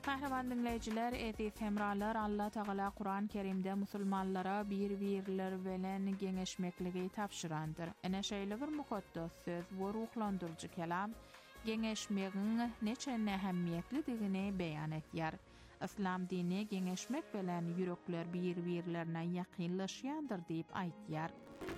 Kahraman dinleyijiler, eziz hemralar, Allah Taala Kur'an-ı Kerimde musulmanlara bir-birler bilen geňeşmekligi tapşyrandyr. Ene şeýle bir mukaddas söz we ruhlandyrjy kelam geňeşmegiň neçe ähemmiýetlidigini beýan etýär. İslam dini geňeşmek bilen ýürekler bir-birlerine ýakynlaşýandyr diýip aýtýar.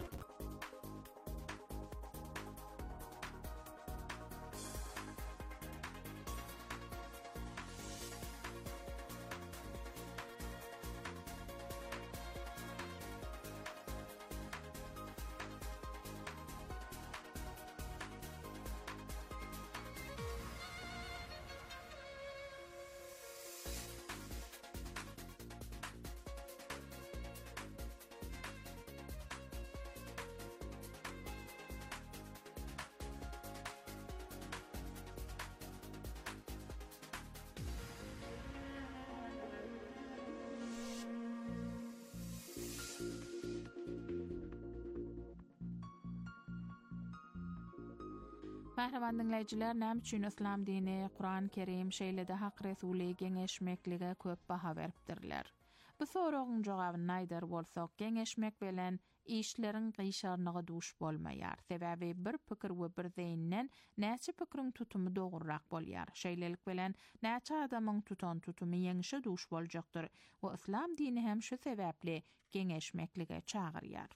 Mahraman dinleyijiler, näme üçin İslam dini, Kur'an-ı Kerim şeýle-de hak Resuli geňeşmeklige köp baha beripdirler. Bu soragyň jogabyny aýdar bolsak, geňeşmek bilen işleriň gyşarlygy duş bolmaýar. Sebäbi bir pikir we bir zeýinden näçe pikiriň tutumy dogrurak bolýar. Şeýlelik bilen näçe adamyň tutumy ýeňişe duş boljakdyr. We İslam dini hem şu sebäpli geňeşmeklige çagyrýar.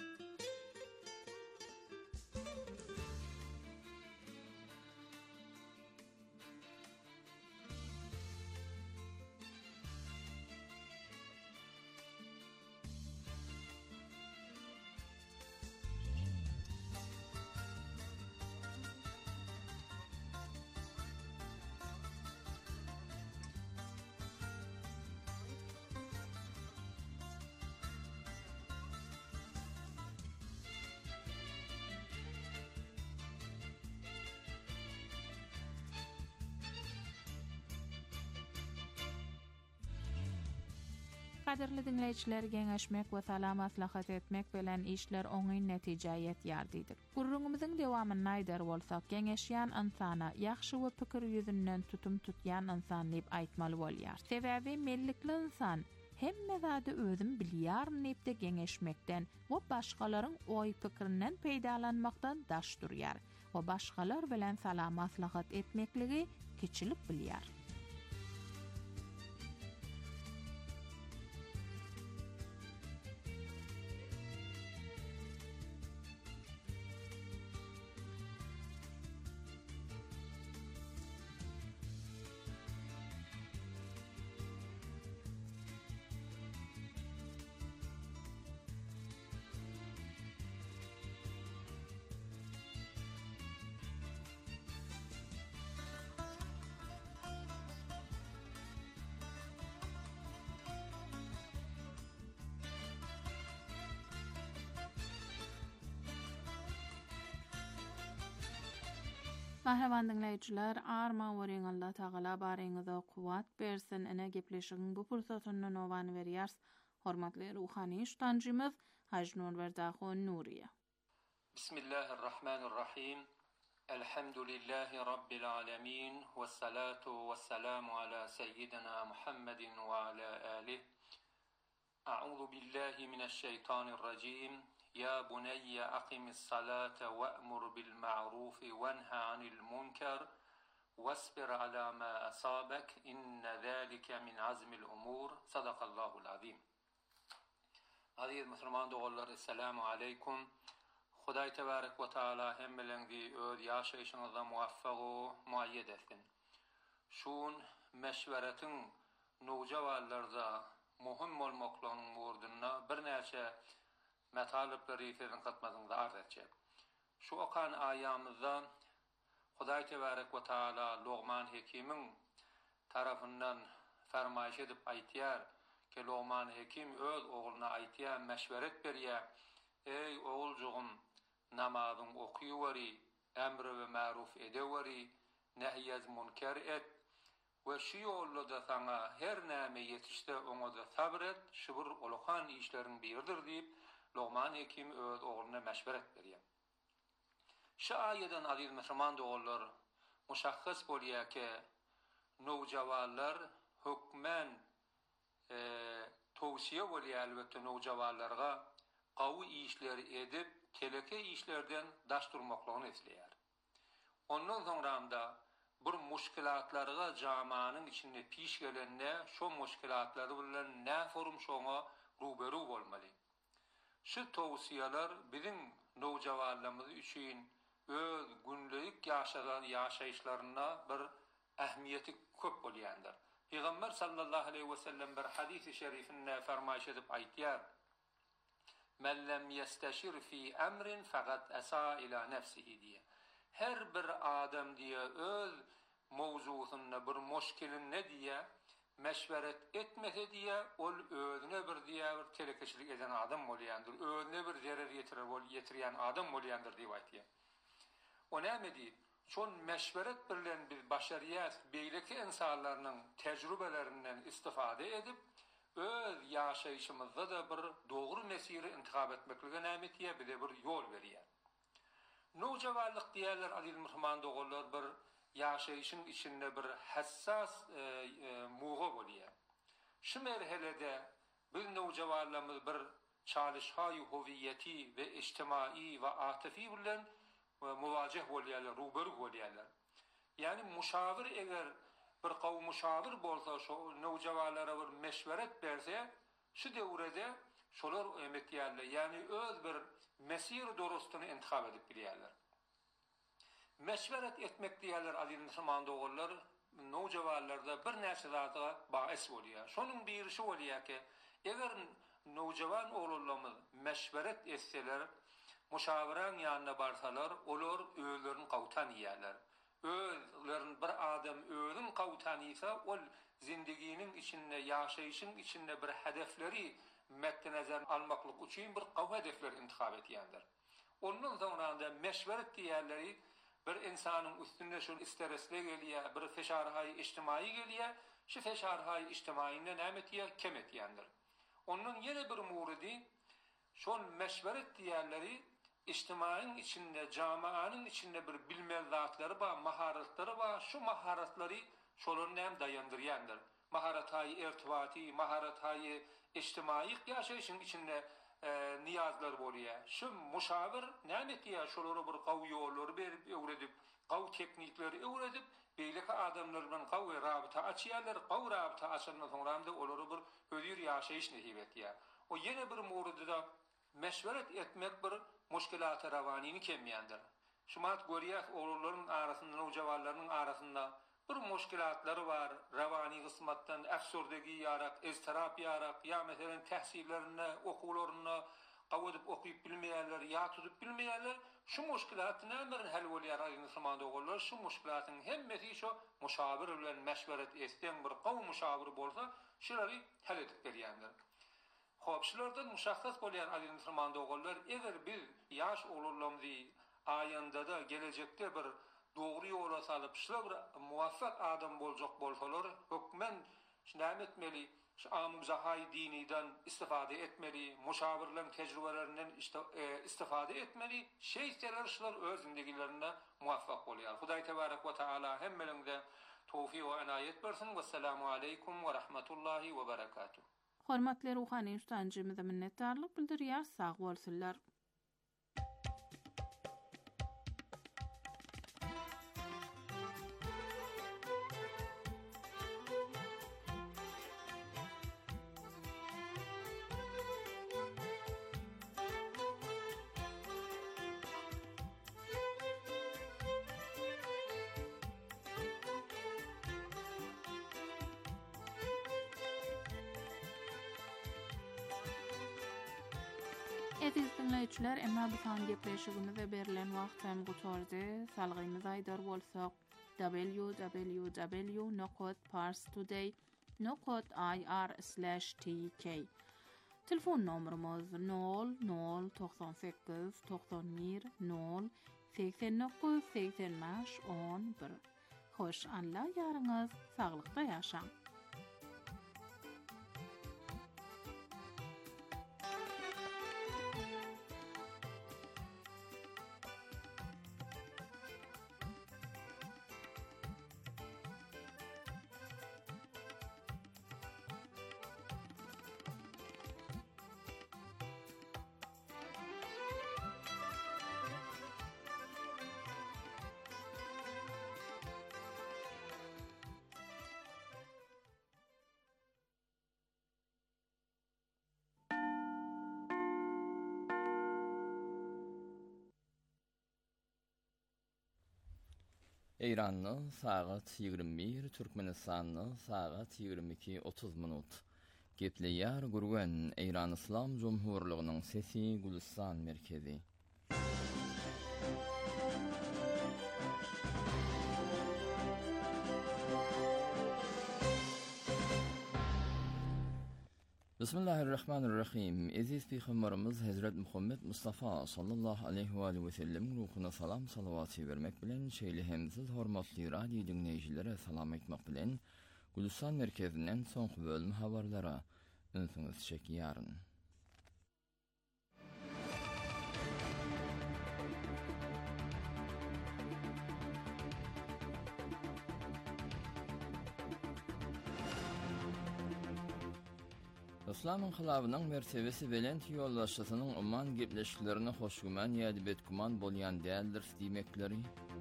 Kaderli dinleyijiler, geňeşmek we salam maslahat etmek bilen işler oňy netije ýetýärdidir. Gurrunymyzyň dowamyny aýdar bolsak, geňeşýän insana ýaxşy we pikir ýüzünden tutum tutýan insan diýip aýtmaly bolýar. Sebäbi mellikli insan hemme zady özüm bilýär diýip geňeşmekden we başgalaryň oý pikirinden peýdalanmakdan daş durýar we başgalar bilen salam maslahat etmekligi kiçilik bilýär. Mahraman dinleyijiler, arma wering Allah Taala baryňyza kuwat bersin. Ene gepleşigiň bu pursatyny nowan berýärs. Hormatly ruhany iştancymyz Hajnur Berdaxon Nuriýe. Bismillahirrahmanirrahim. Elhamdülillahi rabbil alamin ve salatu vesselamu ala seyyidina Muhammedin ve ala alihi. A'udhu billahi mineşşeytanirracim. Ya bunayya aqimis salata wa'mur bil ma'ruf ve nha anil munkar wasbir ala ma asabak inna zalika min azmil umur. Sadaqallahul azim. Aziz Müslüman dogallar, assalamu aleykum. Hudaý tebarek ve taala hemmelerinizi öz ýaşaýyşyňyzda muwaffaq we muayyed etsin. Şun meşweretiň nowjawanlarda muhim bolmaklaryň wurdyna bir näçe metalepleri ýetirip gatmagyňda arz etjek. Şu okan aýamyzda Hudaý tebarek ve taala Luqman Hekimiň tarapyndan fermaýş edip aýtýar ki, Luqman Hekim öz oğluna aýtýar, meşweret berýär: "Ey oğuljugum, namazyň okuýwary, emri we ma'ruf edewary, nehyez munkar et we şu ýolda saňa her näme ýetişde oňa da sabr et, şubur ulukan işleriň biridir" diýip Luqman Hekim öz oğluna meşweret berýär. Şu aýadan aziz Müslüman dogallar muşahhas bolýar ki, nowjawanlar hükmen tavsiye bolýar elbetde nowjawanlarga gawy işleri edip teleke işlerden daş durmaklygyny esleýär. Ondan soňra bir muşkilatlarga jamanyň içinde piş gelende şo muşkilatlary bilen näforum şoňa ruberu bolmaly. Şu tawsiýalar bizim nowjawanlarymyz üçin öz gündelik ýaşaýyşlaryna bir ähmiýeti köp bolýandyr. Peygamber sallallahu aleyhi ve sellem bir hadis-i şerifinde fermaýş edip aýtýar: "Men lem yesteşir fi emrin faqat asa ila nefsihi" diye. Her bir adam diye öz mowzusyna bir muşkilini diye meşveret etmese diye ol özüne bir diye bir telekeşilik eden adam bolýandyr. Özüne bir zarar yetirýän adam bolýandyr diýip aýtýar. O näme diýip? Şol meşveret bilen bir başaryat beýleki insanlarynyň tejrübelerinden istifade edip öz ýaşaýyşymyzda da bir dogry mesiri intihab etmeklige näme diýip bize bir ýol berýär. Nowjawanlyk diýerler aziz musulman dogullar bir ýaşaýyşyň içinde bir hassas muga bolýar. Şu merhelede biz nowjawanlarymyz bir çalyşhaý howiýeti we ijtimai we atyfy bilen muvacih bolýarlar, ruberu bolýarlar. Yani muşawir eger bir gawy muşawir bolsa, şo nowjawanlara bir meşweret berse, şu döwrede şolar emetýärler. Yani öz bir mesir dorustyny intihab edip bilýärler. Meşweret etmek diýerler aziz musulman dogullar, nowjawanlarda bir näçe zatga baýs bolýar. Şonuň biri şu bolýar ki, eger nowjawan oglanlarymyz meşweret etseler, muşawiran ýanyna barsalar, olar özlerini gawtan ýerler. Özlerini bir adam özün gawtan ýysa, ol zindiginiň içinde, ýaşaýyşyň içinde bir hedefleri meddenezar almaklyk üçin bir gawy hedefler intihab etýändir. Ondan soňra meşweret diýerleri bir insanyň üstünde şu stresle gelýär, bir feşarhaý ijtimai gelýär, şu feşarhaý ijtimaiyinde näme etýär, kem etýändir. Onun ýene bir muridi şol meşweret diýerleri ijtimaiň içinde, jamanyň içinde bir bilmel zatlary bar, maharatları bar. Şu maharatları şolaryň hem dayandyrýandyr. Maharathaý irtibaty, maharathaý ijtimai ýaşaýyşyň içinde niyazlar bolýar. Şu muşawir näme etýär? Şolary bir gawy ýollar berip, öwredip, gawy teknikleri öwredip, beýleki adamlar bilen gawy rabita açýarlar. Gawy rabita açandan soňra olary bir öýür ýaşaýyş nähib etýär. O ýene bir murudda meşweret etmek bir muşkilat-ı ravanyny kemýändir. Şumat görýär, olaryň arasynda, nowjawanlaryň arasynda bir muşkilatlary bar, ravany gysmatdan äfsurdegi ýarak, iztirap ýarak, ýa meselen tähsillerine, okuwlaryna gawadyp okuyup bilmeýärler, ýa tutup bilmeýärler. Şu muşkilatny nämerin hal bolýar insanda oglar, şu muşkilatyň hemmesi şu muşawir bilen meşweret etden bir gawy muşawir bolsa, şulary hal edip berýändir. Hop, şulardan muşahhas bolýan aziz musulman dogullar, eger biz ýaş oglanlarymyzy aýanda da gelecekde bir dogry ýola salyp, şular bir muwaffak adam boljak bolsalar, hökmen näme etmeli? Şu amzahay diniden istifade etmeli, muşawirlerin tecrübelerinden istifade etmeli, şeyseler şular öz zindigilerinde muvaffak bolýar. Hudaý tebarek we taala hemmelinde tawfiq we inayet bersin. Vesselamu aleykum we rahmetullahi we berekatuh. Hormatly ruhany ustancymyza minnetdarlyk bildirýär, sag bolsunlar. Aziz dinleýijiler, emma bu san gepleşigimize berilen wagt hem gutordy. Salgyňyzy aýdar bolsak, www.parstoday.ir/tk. Telefon nomerimiz 0098 91 0 89 85 11. Hoş anla ýaryňyz saglykda ýaşaň. İranlı saat 21, Türkmenistanlı saat 22:30 minut. Gepleýär gurgan İran İslam Cumhurluğunyň sesi Gülistan merkezi. Bismillahirrahmanirrahim. Aziz Peygamberimiz Hazret Muhammed Mustafa sallallahu aleyhi ve sellem ruhuna salam salavatı vermek bilen şeýlehemsiz hormatly radio dinleýijilere salam etmek bilen Gülistan merkezinden soňky bölüm habarlara öňsüňiz çekýäryn. İslam inqilabynyň mertebesi bilen ýollaşysynyň umman gepleşiklerini hoşgüman ýa-da betguman bolýan däldir diýmekleri.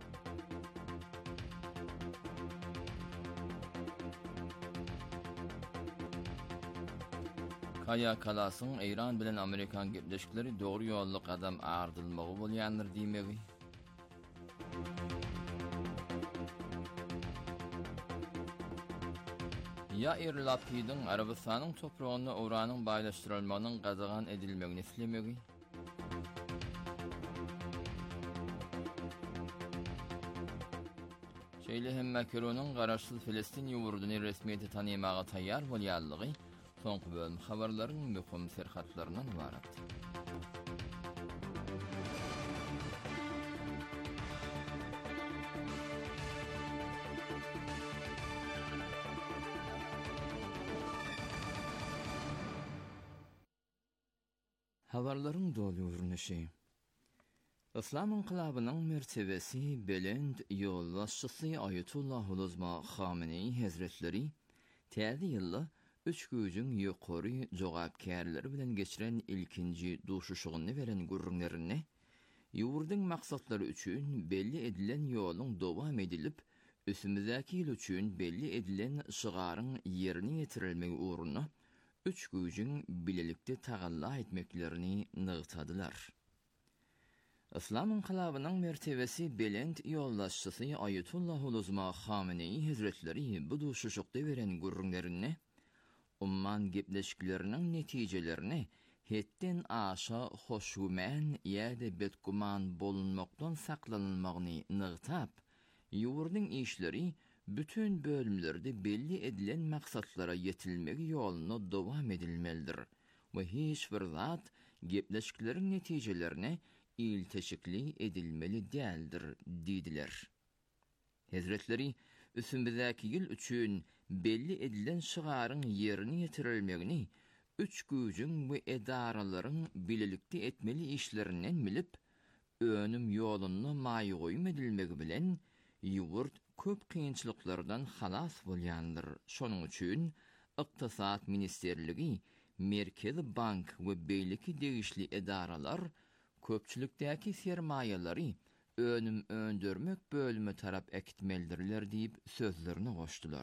Kaya Kalasyň İran bilen Amerikan gepleşikleri dogry ýolly adam ardylmagy bolýandyr diýmegi. Yair Lapid'in Arabistan'ın toprağını uranın baylaştırılmanın qadağan edilmegini islemegi. Şeýle hem Macron'un garaşsyz Filistin ýurduny resmiýeti tanymaga taýýar bolýanlygy soňky bölüm habarlaryň möhüm serhatlaryndan ibarat. Habarlaryň dolu ürünüşi. İslam inqilabynyň mertebesi belend ýollaşçysy Ayetullah Uluzma Khamenei Hazretleri täze ýylda 3 güýjüň ýokary jogapkärleri bilen geçiren ilkinji duşuşygyny beren gurrunlaryny ýurdyň maksatlary üçin belli edilen ýoluň dowam edilip üsümizäki ýyl üçin belli edilen şygaryň ýerine ýetirilmegi uğruna 3 güýjüň bilelikde tagalla etmeklerini nygtadylar. İslam inqilabynyň mertebesi belend ýollaşçysy Ayetullah Uluzma Khamenei Hazretleri bu duşuşykda beren gurrunlaryny umman gepleşikleriniň netijelerini hetden aşa hoşgüman ýa-da betguman bolunmakdan saklanylmagyny nygtap, ýurdyň işleri bütün bölümlerde belli edilen maksatlara yetilmegi ýoluna dowam edilmelidir we hiç bir zat gepleşikleriň netijelerine ilteşikli edilmeli däldir diýdiler. Hazretleri üsümizäki ýyl üçin belli edilen şygaryň ýerine ýetirilmegini 3 güýjüň we edaralaryň bilelikde etmeli işlerinden bilip önüm ýoluny maýgoýum edilmegi bilen ýurt köp kynçylyklardan halas bolýandyr. Şonuň üçin Iqtisat Ministerligi, Merkezi Bank we beýleki degişli edaralar köpçülikdäki sermaýalary önüm öndürmek bölümi tarap ekitmelidirler diýip sözlerini goşdular.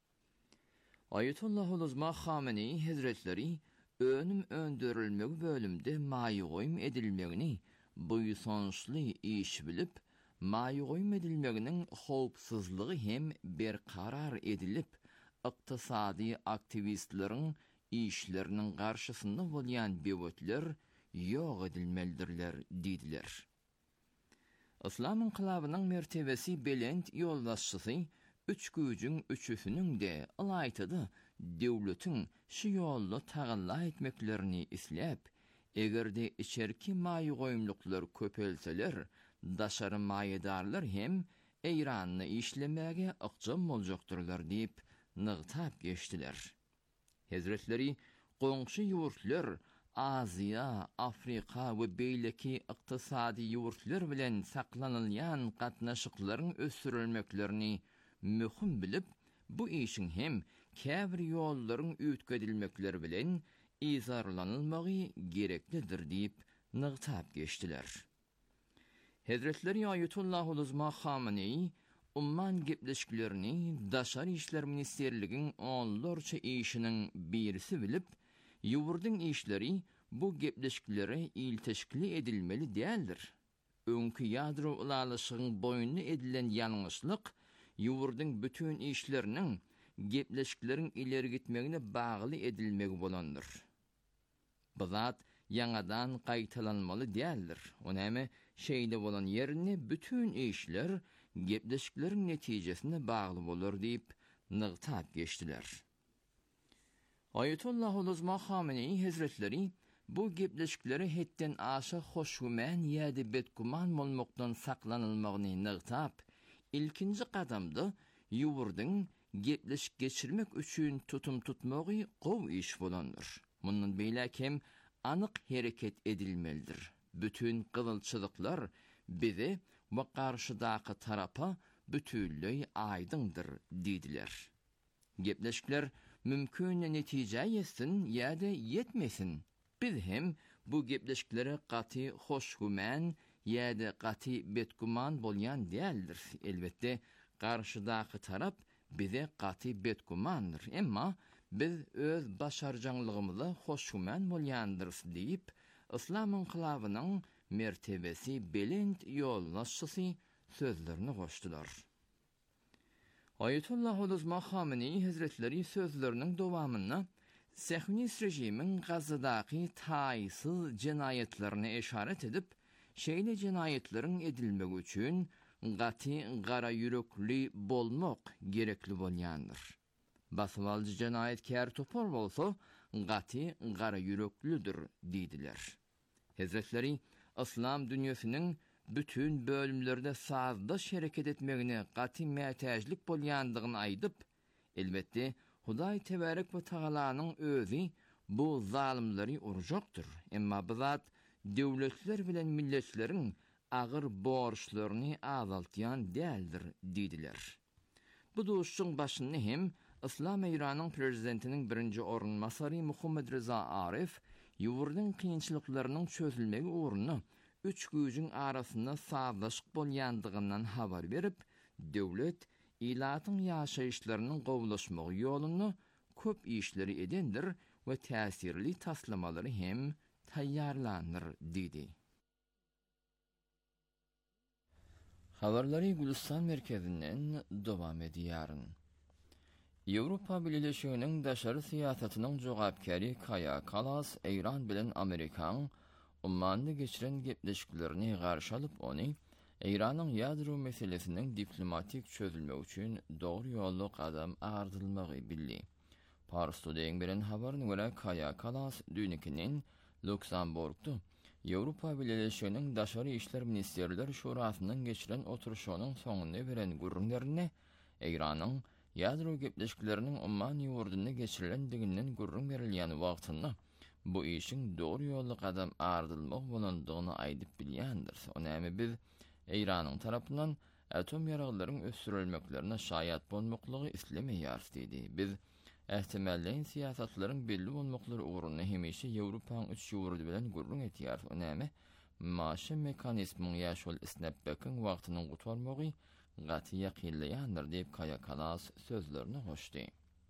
Ayetullah Uluzma Khamenei Hazretleri önüm öndürilmegi bölümde maýgoýum edilmegini buýsonçly iş bilip maýgoýum edilmeginiň howpsuzlygy hem berkarar edilip ykdysady aktivistleriň işleriniň garşysynda bolýan bewetler ýok edilmelidirler diýdiler. İslam inqilabynyň mertebesi belend ýollaşçysy 3 güýjüň üçüsiniň de alaytydy döwletiň şu ýolda tagalla etmeklerini isläp, egerde içerki maýgoýumluklar köpelseler, daşary maýdarlar hem Eýranyny işlemege ykjam boljakdyrlar diýip nygtap geçdiler. Hazretleri goňşy ýurtlar Aziya, Afrika we beýleki ykdysady ýurtlar bilen saklanylýan gatnaşyklaryň ösürilmeklerini möhüm bilip, bu işin hem käbir ýollaryň üýtgedilmekleri bilen izarlanylmagy gereklidir diýip nygtap geçdiler. Hazretleri Ayetullah Uluzma Khamenei umman gepleşiklerini Daşary işler ministerligiň onlarça işiniň birisi bilip, ýurdyň işleri bu gepleşiklere ilteşikli edilmeli däldir. öňkü ýadro ulalyşygyň boýunly edilen ýalňyşlyk ýurdyň bütün işleriniň gepleşikleriň ileri gitmegine bagly edilmegi bolandyr. Bu zat ýangadan gaýtalanmaly däldir. Onäme şeýle bolan ýerini bütün işler gepleşikleriň netijesine bagly bolar diýip nygtap geçdiler. Ayetullah Uzma Hamenei Hazretleri bu gepleşikleri hetten aşa hoşgumän ýa-da betguman bolmakdan saklanylmagyny nygtap, ilkinji gadamda ýurdyň gepleşik geçirmek üçin tutum tutmagy gowy iş bolandyr. Mundan beýlekem anyk hereket edilmelidir. Bütün gylçylyklar bize we garşydaky tarapa bütünlüği aýdyndyr diýdiler. Gepleşikler mümkün netije ýetsin ýa-da ýetmesin. Biz hem bu gepleşiklere gaty hoşgumän ýa-da gaty betguman bolýan däldir. Elbetde garşydaky tarap bize gaty betgumandyr. Emma biz öz başarjanlygymyza hoşgumän bolýandyrys diýip İslam inqilabynyň mertebesi belend ýollaşçysy sözlerini goşdular. Ayetullah Uzma Hamenei Hazretleri sözlerinin dowamyna Siyonist rejimiň Gazadaky taýsyz jinayetlerine eşaret edip, şeýle jinayetleriň edilmegi üçin gaty gara yürekli bolmak gerekli bolýandyr. Basywalçy jinayetkär topar bolsa, gaty gara yüreklidir diýdiler. Hazretleri İslam dünýäsiniň bütün bölümlerde sazdaş hereket etmegine gaty mätäjlik bolýandygyny aýdyp, elbetde Hudaý tebarek we Taalanyň özü bu zalimleri urjakdyr. Emma bu zat döwletler bilen milletleriň agyr borçlaryny azaltýan däldir diýdiler. Bu duşuň başyny hem İslam Eýranyň prezidentiniň birinji orunmasary Muhammed Reza Arif ýurdyň kynçylyklarynyň çözülmegi uğruna üç güýjüň arasynda sazdaşyk bolýandygyndan habar berip, döwlet ilatyň ýaşaýyşlarynyň gowulaşmagy ýoluny köp işleri edendir we täsirli taslamalary hem taýýarlandyr diýdi. Habarlary Gülistan merkezinden dowam edýäryn. Ýewropa Birleşiginiň daşary siýasatynyň jogapkary Kaja Kallas Eýran bilen Amerikaň ummanda geçiren gepleşiklerini garşy alyp ony Eýranyň ýadro meselesiniň diplomatik çözülmegi üçin dogry ýolly gadam agardylmagy bildi. Parstodeň bilen habaryna görä Kaja Kallas dünýäniň Luksemburgda Ýewropa Birleşiginiň daşary işler ministerleri şurasynyň geçiren oturuşynyň soňunda beren gürrüňlerine Eýranyň ýadro gepleşikleriniň umman ýurdyna geçirilendiginden gürrüň berilýän wagtyna bu işin dogry ýolly gadam agardylmak bolandygyny aýdyp bilýändir. Onäme biz Eýranyň tarapyndan atom ýaraglaryň ösdürilmeklerine şaýat bolmaklygy islemeýäris diýdi. Biz ähtimalleň siýasatlaryň belli bolmaklary uğruna hemişe Ýewropaň üç ýurdy bilen gürrüň etýär. Onäme maşy mekanizmyň ýaşul isnapbekiň wagtyny gutarmagy gaty ýakynlaýandyr diýip Kaja Kallas sözlerini goşdy.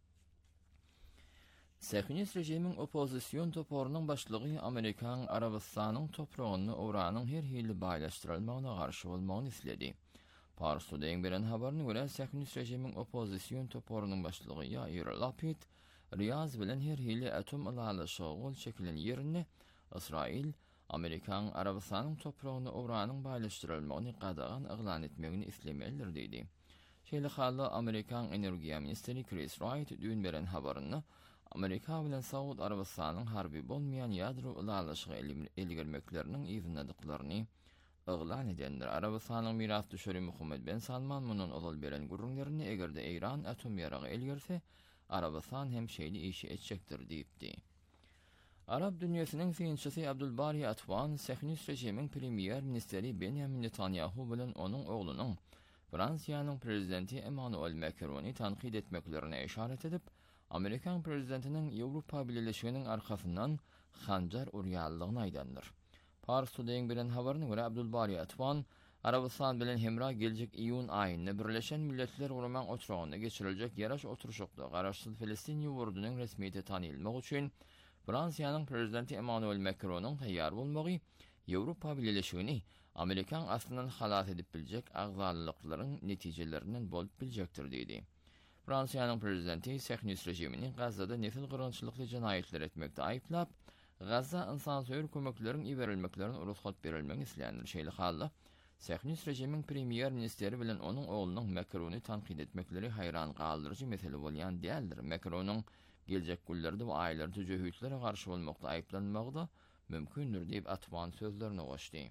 Siyonist rejimiň opozisiýon toporunyň başlygy Amerikaň Arabistanyň toprağyny Iranyň her hili baýlaşdyrylmagyna garşy bolmagyny isledi. Parstodeň bilen habaryna görä Siyonist rejimiň opozisiýon toporunyň başlygy Yair Lapid Riyaz bilen her hili atom ulalyşygy gol çekilen ýerini Israil Amerikaň Arabistanyň toprağyny Iranyň baýlaşdyrylmagyny gadagan eglan etmegini islemelidir diýdi. Şeýle hally Amerikaň Energiýa ministri Chris Wright dün beren habaryny Amerika bilen Saud Arabistanyň harby bolmaýan ýadro ulalyşygy elgirmekleriniň izinledyklaryny eglan edenler. Arabistanyň miras düşeri Muhammed bin Salman munun ozal beren gürrüňlerini egerde Eýran atom ýaragy elgirse, Arabistan hem şeýle işi etjekdir diýipdi. Arab dünýäsiniň synçysy Abdulbari Atwan Siyonist rejimiň premier ministeri Benjamin Netanyahu bilen onuň oglunyň Fransiýanyň prezidenti Emmanuel Macrony tanqid etmeklerine işaret edip, Amerikan prezidentiniň Ýewropa Birleşiginiň arkasyndan hanjar urýanlygyny aýdandyr. Parstodeň bilen habaryna görä Abdulbari Atwan Arabistan bilen hemra geljek iýun aýynda Birleşen Milletler Guramaň oturagyna geçiriljek ýaraş oturuşykda garaşsyz Filistin ýurdunyň resmiýete tanylmagy üçin Fransiýanyň prezidenti Emmanuel Macronyň taýýar bolmagy Avrupa Birleşigini Amerikan aslından halat edip bilecek agzalılıkların neticelerinden bolup bilecektir dedi. Fransiýanyň prezidenti Sehnus rejimini Gazada nesil gyrgynçylykly jenayetler etmekde aýplap, Gaza insansyör kömekleriň iberilmeklerine ruhsat berilmegi isleýändir. Şeýle halda Sehnus rejimiň premier ministeri bilen onuň oğlunyň Macrony tanqid etmekleri hayran galdyrjy mesele bolýan däldir. Macronyň geljek günlerde bu aýlary tüjehütlere garşy bolmakda aýplanmagy mümkindir diýip atman sözlerini goşdy.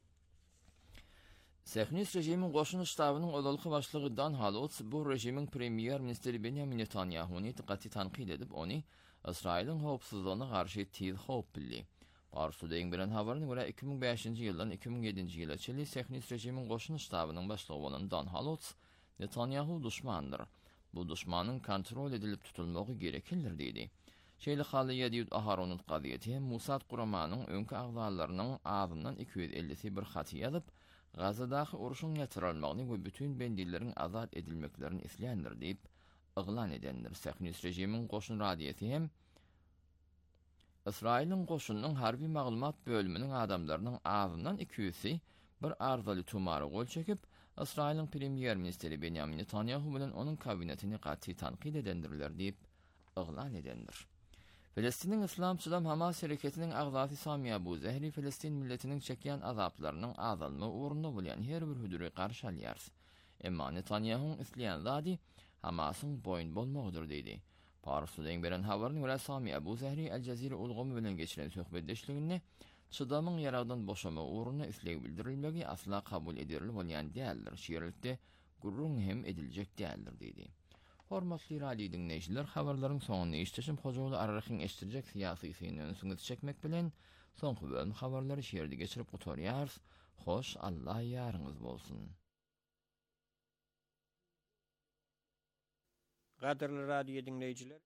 Sehnus rejimiň goşun ştabynyň odalky başlygy Dan Halotz bu rejimiň premier ministeri Benjamin Netanyahuny dikkatli tanqid edip ony İsrail'in howpsuzlygyna garşy tiz howp bildi. Barsudeň bilen habaryna görä 2005-nji ýyldan 2007-nji ýyla çeli Sehnus rejimiň goşun ştabynyň başlygy bolan Dan Halotz Netanyahu düşmandyr. Bu düşmanyň kontrol edilip tutulmagy gereklidir diýdi. Şeýle haly Yedid Aharonut gaziýeti Musat Guramanyň öňki agzalarynyň ağzyndan 250-si bir hat ýazyp Gazadaky uruşyň ýatyranmagyny we bütün bendilleriň azat edilmeklerini isleýändir diýip yglan edendir. Sehnus rejimiň goşun radiýeti hem İsrail'in goşunyň harbi maglumat bölüminiň adamlarynyň ağzyndan 200-si bir arzaly tumary gol çekip İsrail'in premier ministeri Benjamin Netanyahu bilen onuň kabinetini gaty tanqid edendirler diýip yglan edendir. Filistiniň Islamçylar Hamas hereketiniň agzasy Sami Abu Zehri Filistin milletiniň çekýän azaplarynyň azalma uğrunda bolýan her bir hüdüri garşy alýar. Emma Netanyahu'ň isleýän zady Hamasyň boyun bolmagydyr diýdi. Parsudeň beren habaryny görä Sami Abu Zehri El Jazira ulgamy bilen geçiren söhbetdeşligini çydamyň ýaradan boşama uğruna isleg bildirilmegi asla kabul edilir bolýan däldir. Şeýerlikde gurrun hem ediljek däldir diýdi. Hormatly radio dinleýijiler, habarlaryň soňuny işleşim hojaly arrakyň eşdirjek syýasy synyny süňe çekmek bilen soňky bölüm habarlary şeýerde geçirip oturýar. Hoş Allah ýaryňyz bolsun. Gaderli radio dinleyijiler.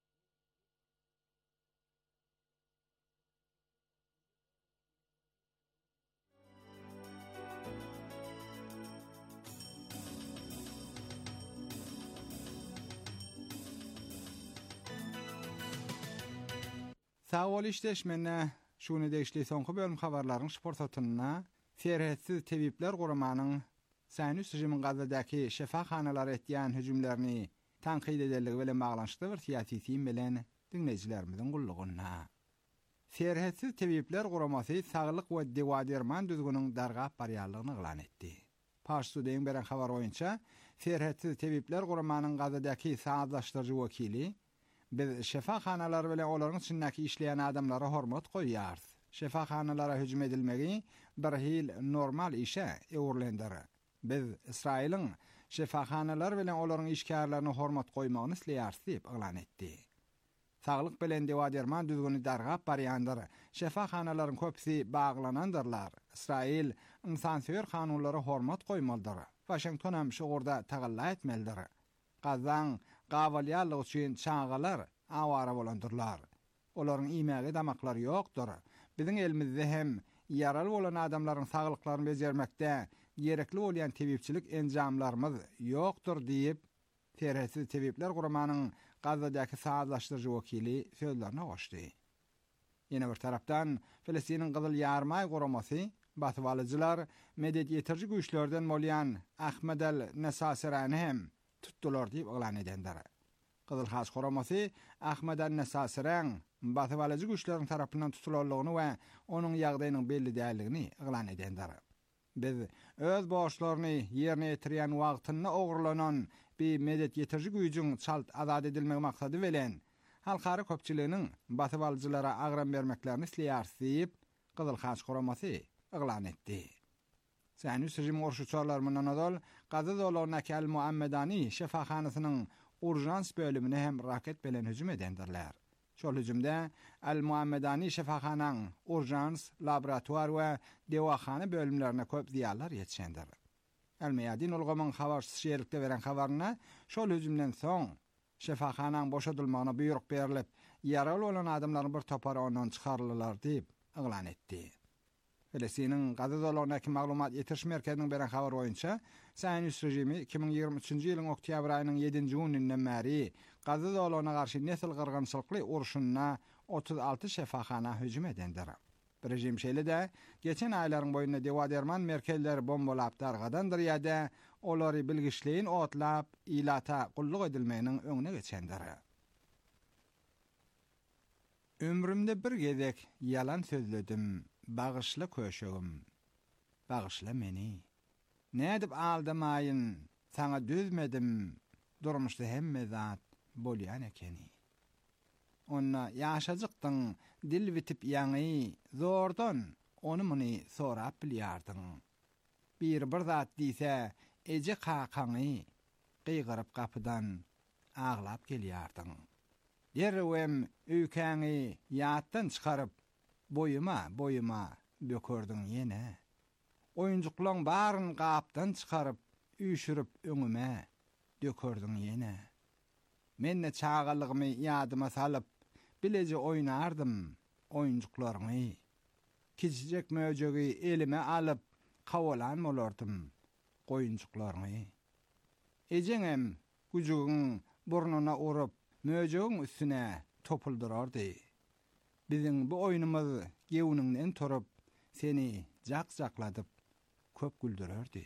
Sağ ol işleşmene şunu deşli soňky bölüm habarlaryň sportatyna Ferhetsiz Tebipler Guramanyň Sehnus rejimiň Gazadaky şefahanalary etýän hüjümlerini tanqid edelligi bilen baglanşykly bir syýasy tim bilen dinleýijilerimiziň gullugyna. Ferhetsiz Tebipler Guramasy saglyk we dewaderman düzgünüň dargap barýarlygyny ýylan etdi. Parsudeň beren habar boýunça Ferhetsiz Tebipler Guramanyň Gazadaky sağlaşdyrjy wekili biz şefahanalary bilen olaryň içindäki işleýän adamlara hormat goýýarys. Şefahanalary hüjüm edilmegi bir hil normal işe ewurlendir. Biz Israil'in şefahanalary bilen olaryň işgärlerini hormat goýmagyny isleýäris diýip ýylan etdi. Saglyk bilen dewaderman düzgüni dargap barýandyr. Şefahanaların köpsi bağlanandırlar. İsrail insansöýer kanunlara hormat goýmalydyr. Washington hem şu orada tagalla etmelidir. Gazan gawalyarlyk üçin çağalar awara bolandyrlar. Olaryň imäge damaklary ýokdur. Biziň elimizde hem yaraly bolan adamlaryň saglyklaryny bejermekde gerekli bolýan tebipçilik enjamlarymyz ýokdur diýip Ferhetsiz Tebipler Guramanyň Gazadaky saatlaşdyrjy wekili sözlerine goşdy. Ýene bir tarapdan Filistiniň Gyzyl Ýarmay Guramasy batyp alyjylar medet ýetirji güýçlerden bolýan Ahmed el-Nesasirany hem tutdular diýip ýylan edendir. Gyzyl Has Guramasy Ahmed el-Nesasiryň batyp alyjy güýçleriň tarapyndan tutulanlygyny we onuň ýagdaýynyň belli däldigini ýylan edendir. Biz öz borçlaryny ýerine ýetirýän wagtyny ogurlanan bir medet ýetirji güýjüň çalt azad edilmegi maksady bilen halkary köpçiliginiň batyp alyjylara agram bermeklerini isleýär diýip Gyzyl Has Guramasy ýylan etdi. Sehnus rejimi urşuçarlarından adal Gaza zolarynaky El-Muammedani şefahanasynyň urjans bölümine hem raket bilen hüjüm edendirler. Şol hüjümde El-Muammedani şefahanaň urjans, laboratuar we dewahana bölümlerine köp ziýanlar ýetişendir. El-Meyadin ulgamyň habarçysy şeýerlikde beren habaryna şol hüjümden soň şefahanaň boşadylmagyna buyruk berilip, ýaraly bolan adamlaryň bir topary ondan çykarlylar diýip ýylan etdi. Filistiniň Gaza zolarynaky maglumat ýetiriş merkeziniň beren habar boýunça Sehnus rejimi 2023-nji ýylyň oktyabr aýynyň 7-nji gününden bäri Gaza zolaryna garşy nesil gyrgynçylykly uruşuna 36 şefahana hüjüm edendir. Rejim şeýle-de geçen aýlaryň boýunda dewaderman merkezleri bombalap dargadandyr ýa-da olary bilgiçliğin otlap ilata gulluk edilmeginiň öňüne geçendir. Ömrümde bir gezek yalan sözledim, bağışla köşegim, bağışla meni. Nädip aldamayın, sana düzmedim, durmuşda hemme zat bolýan ekeni. Onna ýaşajykdyň, dil bitip ýaňy, zordan onu muny sorap bilýardyň. Bir zat diýse, eje kakaňy, gıygyryp kapydan ağlap gelýardyň. Derwem öýkäňi ýatdan çykaryp, boyuma bökürdüň ýene. Oýunjuklaryň baryn gapdan çykaryp, üýşürip öňüme dökürdüň ýene. Menne çağalygymy ýadyma salyp, bileje oýnardym oýunjuklaryňy. Kiçijek möjegi elime alyp, kawalan bolardym oýunjuklaryňy. Ejeňem güjügiň burnuna urup, möjegiň üstüne topuldurardy. Biziň bu oýnumyz gewüniňden turup, seni jak-jakladyp köp güldürerdi.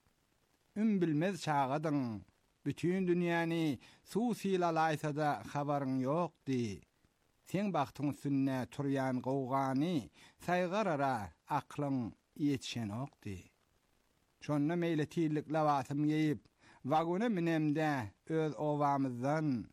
Bilmez çağadyň, bütün dünýäni suw silaýsa-da habaryň ýokdy. Sen bagtyň üstüne turýan gowgany saýgarara aklyň ýetişen okdy. Şonda meýle tiýlik lawatym geyip, wagona minemde öz owamyzdan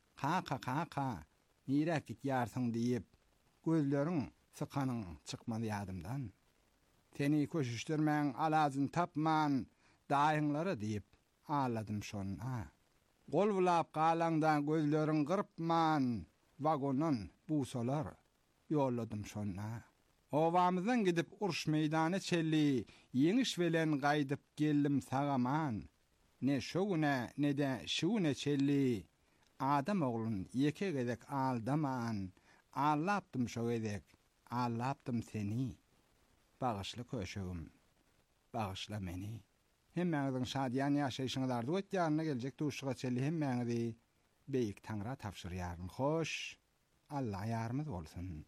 kaka nirä gitýärsiň diýip, gözleriň sıkanyň çykmady ýadymdan. Seni köşüşdirmäň alazyny tapman daýyňlara diýip ağladım şonna. Gol bulap galangdan gözleriň gyrpman, wagonun busalar yolladım şonna. Owamyzdan gidip uruş meýdany çelli, ýeňiş bilen gaýdyp geldim sagaman. Ne şogune ne de şuune çelli, adam oglun ýeke gezek aldaman. Allapdym şo gezek, allapdym seni. Bağışla köşegim, bağışla meni. Hemmeňiziň şadýan ýaşaýşyňyzda ötýärine geljek duşga çelli hemmeňizi beýik Taňra tapşyrýaryn. Hoş, Allah ýarymyz bolsun.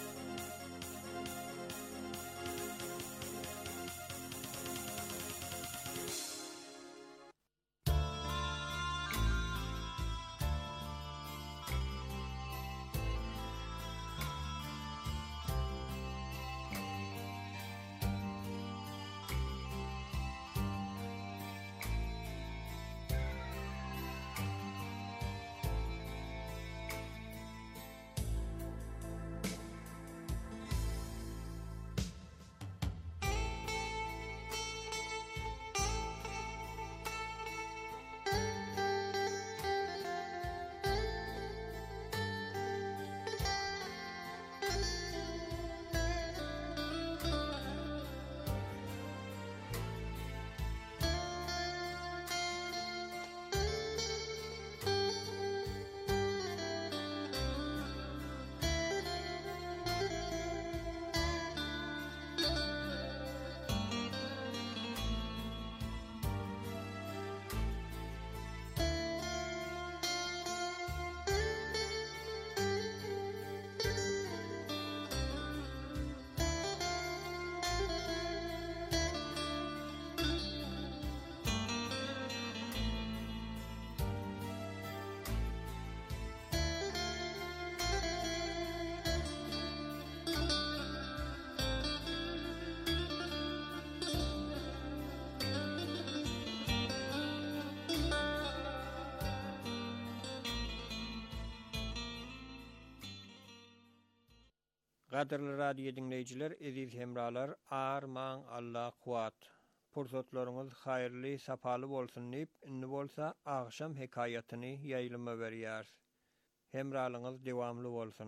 Gaderli radio dinleyijiler, eziz hemralar, arman Allah kuat. Pursatlaryňyz haýyrly, sapaly bolsun diýip, indi bolsa agşam hekaýatyny ýaýlyma berýär. Hemralyňyz dewamly bolsun.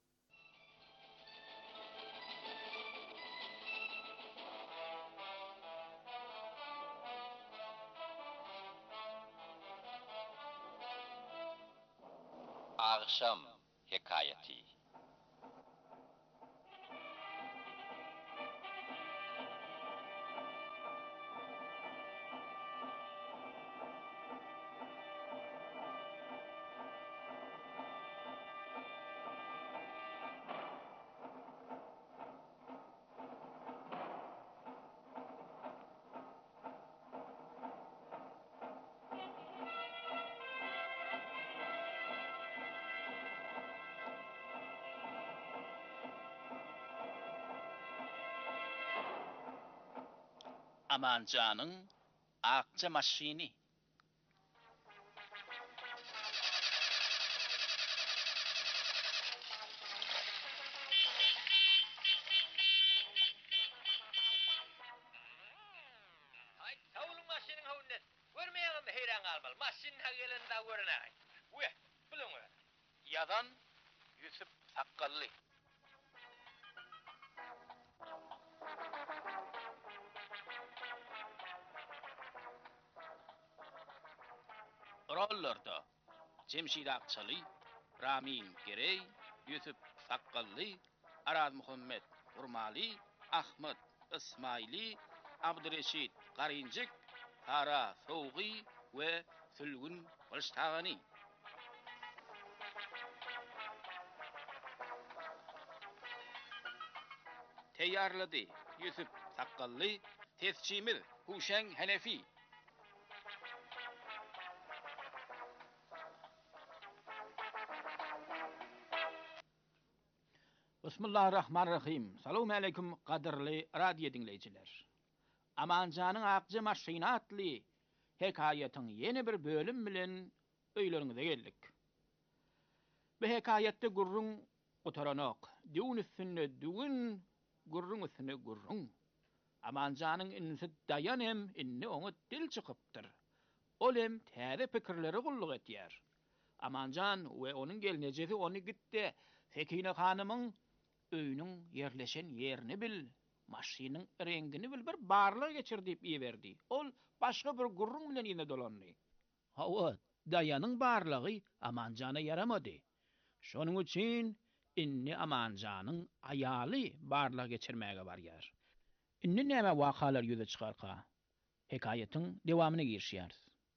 Agşam hekaýaty. Amancanın akça maşini. Hay, savulun maşinin havundan. Görmeyelim heyran almalı. Maşinin hagelini daha görünay. Uy, bilin öyle. Yadan Yusuf Sakkallı. Rollarda Cemşid Akçalı, Ramin Gerey, Yusuf Sakkallı, Araz Muhammed Urmali, Ahmet İsmaili, Abdüreşit Qarincik, Sara Soğgi ve Sülgün Balştağani. Teyyarladı Yusuf Sakkallı, tescimiz Huşen Hanefi. Bismillahirrahmanirrahim. Salamu aleyküm kadirli radyo dinleyiciler. Amancanın akcı maşinatlı hekayetin yeni bir bölüm bilen öylerinize geldik. Bu hekayette gurrun otaranok, düğün üstüne düğün, gurrun üstüne gurrun. Amancanın insi dayanem inni onu dil çıkıptır. Olem täze pikirleri kulluk etyer. Amancan ve onun gelinecesi onu gitti. Sekine hanımın öýünün yerleşen yerini bil, maşynyň rengini bil, bir barlyk geçir diýip iýerdi. Ol başga bir gurrun bilen ýene dolandy. Hawa, daýanyň barlygy Amanjana yaramady. Şonuň üçin inni Amanjanyň aýaly barlyk geçirmäge barýar. Inni näme wakalar ýüze çykarka? Hekayetin dewamyny girişýär.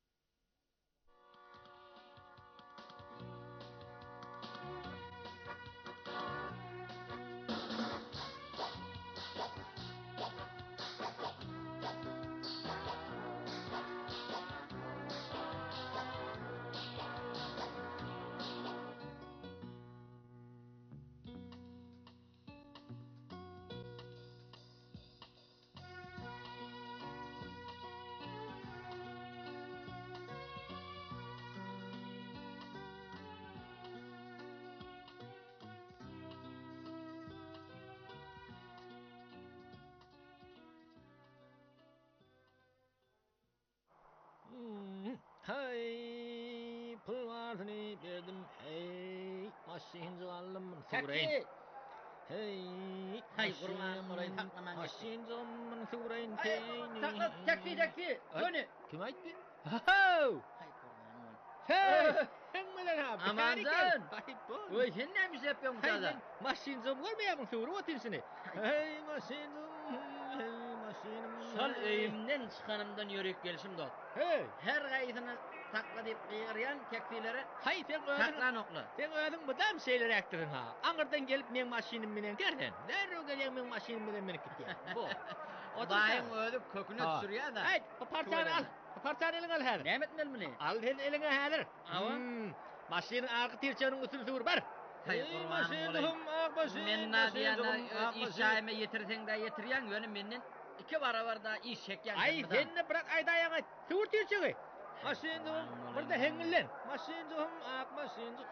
Hey, pul varını verdim. Hey, maşincı aldım. Surayn. Hey, hay kurban olayım taklaman. maşincımın surayn. Takla, taksi. Dönü. Kim aytdı? Hay kurban olayım. Hey, sen bilen ha. Amancan. Hay bu. Oy sen ne iş yapıyorsun Hay burada? ben maşincım görmeyeyim suru otinsini. Hey maşincım, hey maşinim. Sol öyümden çıkanımdan yürüyüp gelişim dot. Hey. Her gaýsyny takla deyip gıyıryan taksileri Hay sen özün. taklan okla. Sen özün bu dam şeyler aktirin ha. Anırdan gelip men maşinim bilen dersen. Derrü gelen men maşinim bilen menip gitýär. Bu. Bayın ödüp köküne Ha. düşürýär da. Hey, parçanı al. Parçanı eline al hadi. Ne etmelmini? Al sen eline hazır. Awa. Maşinin arka tirçanın üstüne sür bar. Hay kurbanım olayım. Men nadiyana işayme yetirsen de yetirýän ýöne menden 2 barabar da iş çekýän. Ay sen de bırak aydayaňa sür tirçagy. Maşinum burada hengillen. Maşinum ak maşinum.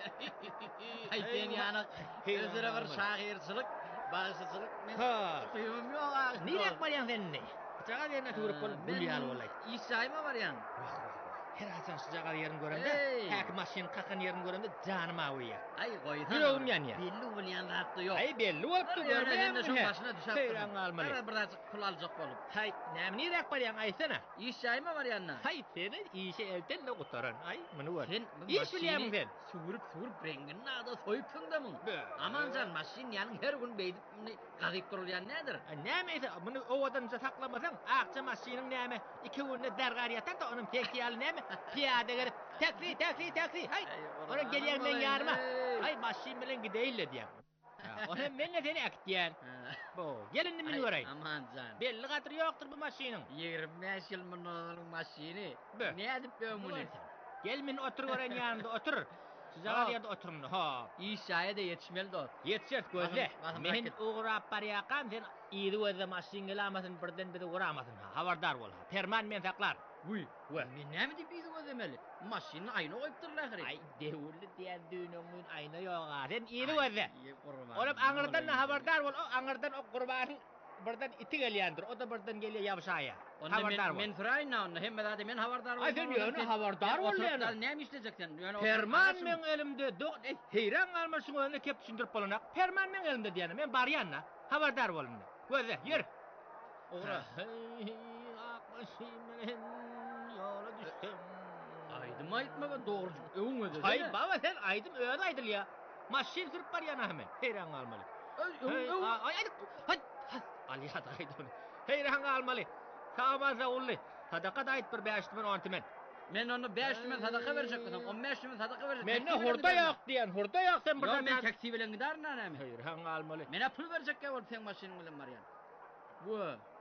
Hay sen ýany özüre bir şahyrçylyk, başçylyk men Ha. kıyımım ýok ha. Nirek barýan sen ne? Jaga ýerine sürüp bolup bulýar bolay. İşayma barýan. Her haçan şu jaga ýerini görende, Hey. häk maşin kakan ýerini görende janym aýýar. Ay goýdan. Ýüregim ýanýar. Belli bolýan zatdy ýok. Ay belli bolupdy Görmeden de şu görmeýän. başına düşer. Heyran almaly. Birazcık pul aljak bolup. Hay, näme nirek barýan aýsana? İşayma barýanna. Hay, seni işe elden de gutaran. Ay, muny gör. Sen İş bilýärmiň sen? Suwurup rengini nada soýupsyň da mı? Be. Amancan maşin ýanyň her gün beýdip gazyp durýan nädir? Näme ise muny owadan saklamasaň, akça maşiniň näme? 2 günde dergar ýatan da onuň pekiýaly näme? Piýada gelip taksi. Hay. Ora gelýän men ýaryma. Hay, maşin bilen gideýille diýär. Ona men de seni akdiýär. Bu, gelin men göreýin. Amancan. Belli gatyry ýokdur bu maşiniň. 25 ýyl munun maşini. Be. Ne edip ben bunu? Gel men otur gören ýanynda otur. Sıcağa yerde oturun. Ha. İşaya da yetişmeli dost. Yetişir gözle. Bakın, Men bırakın. uğrap baryakan sen iyidi özde maşin gelamasın birden bir de uğramasın. Habardar ol. Perman men saklar. Uy. Uy. Men näme dip ýygy özemeli? Maşynyň aýyna goýupdyrlar ahire. Ay devulli diýen düýnüň aýna ýok. Sen iyidi özde. Ay, kurban. Olam aňyrdan habardar bol. O aňyrdan o gurbany birden iti gelýändir. O da birden gelýär ýabşaýa. Habardar bol. Men fırayna onu hemme zade men habardar Ay, sen ýöne habardar bol ýöne. Näme işlejeksen? Perman men elimde. Heyran galmasyň öňüne kep düşündirip bolanak. Perman men elimde diýäne. Men barýanna. Habardar bolun. Gözle ýer. Ogra. Akbaşym menen ýola düşdüm. Aýdym aýtmaga dogrujuk. Öňüň özü. Ay baba sen aýdym öňe aýdyl ýa. Maşin sürüp barýan hemen. Heyran galmaly. Ay Ali hada aýdym. Heyran galmaly. Samaza ully. Sadaka da aýt bir 5 men 10 men. Men onu 5 men sadaka berjekdim. 15 men sadaka berjekdim. Menne hurda ýok diýen. Hurda ýok sen Yo birden. men taksi bilen gidarna näme? Heyran galmaly. Mene pul berjekkä bolup sen maşynyň bilen barýan. Bu.